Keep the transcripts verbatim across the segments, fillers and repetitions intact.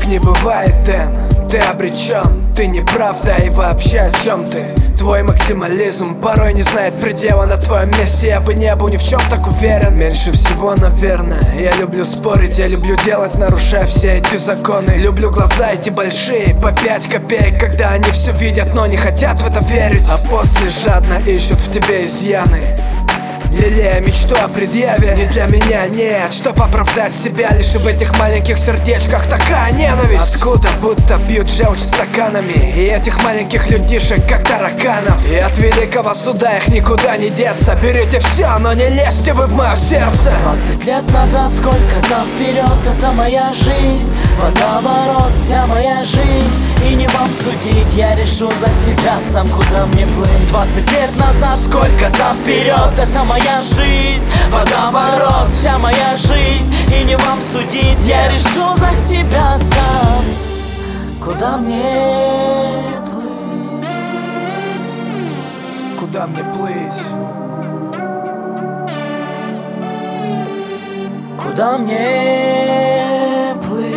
не бывает, Дэн, ты обречен. Ты не прав, да и вообще о чем ты? Твой максимализм порой не знает предела. На твоем месте я бы не был ни в чем так уверен. Меньше всего, наверное, я люблю спорить. Я люблю делать, нарушая все эти законы. Люблю глаза эти большие, по пять копеек, когда они все видят, но не хотят в это верить. А после жадно ищут в тебе изъяны, лелея мечту о предъяве. Не для меня, нет, чтоб оправдать себя. Лишь в этих маленьких сердечках такая ненависть. Откуда будто бьют желчь стаканами, и этих маленьких людишек как тараканов. И от великого суда их никуда не деться. Берите все, но не лезьте вы в мое сердце. Двадцать лет назад, сколько там вперед, это моя жизнь. Водоворот, вся моя жизнь. И не вам судить, я решу за себя сам, куда мне плыть. Двадцать лет назад, сколько там вперед, это моя жизнь. Водоворот, вся моя жизнь. И не вам судить, я решу за себя сам, куда мне плыть. Куда мне плыть? Куда мне плыть?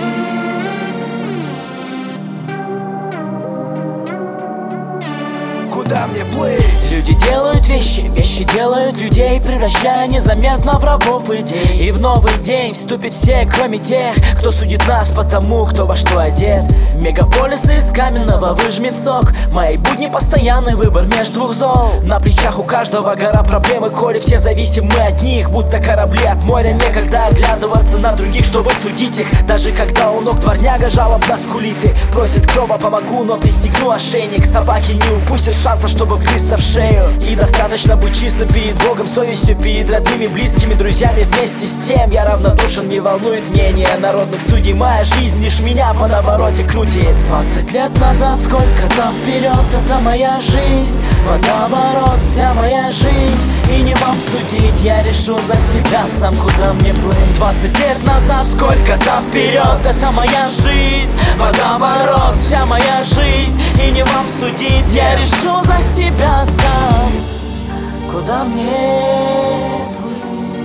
Куда мне плыть? Люди делают вещи, вещи делают людей, превращая незаметно в рабов идей. И в новый день вступят все, кроме тех, кто судит нас по тому, кто во что одет. Мегаполисы из каменного выжмет сок. Мои будни постоянный выбор между двух зол. На плечах у каждого гора проблемы, коли все зависим мы от них, будто корабли от моря. Некогда оглядываться на других, чтобы судить их. Даже когда у ног дворняга жалобно скулит и просит крова, помогу, но пристегну ошейник. Собаки не упустят шанса, чтобы вгрызться в шею. И достаточно быть чистым перед Богом, совестью перед родными, близкими, друзьями. Вместе с тем я равнодушен, не волнует мнение народных судей. Моя жизнь лишь меня по навороте крутит. Двадцать лет назад, сколько там вперед, это моя жизнь. Водоворот, вся моя жизнь. И не вам судить, я решу за себя сам, куда мне плыть. Двадцать лет назад, сколько там вперед, это моя жизнь. Водоворот, вся моя жизнь. И не вам судить, я решу за себя сам, куда мне плыть.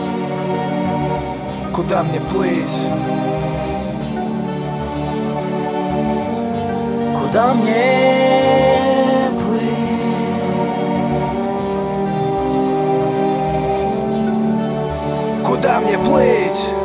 Куда мне плыть? Куда мне плыть? Куда мне плыть?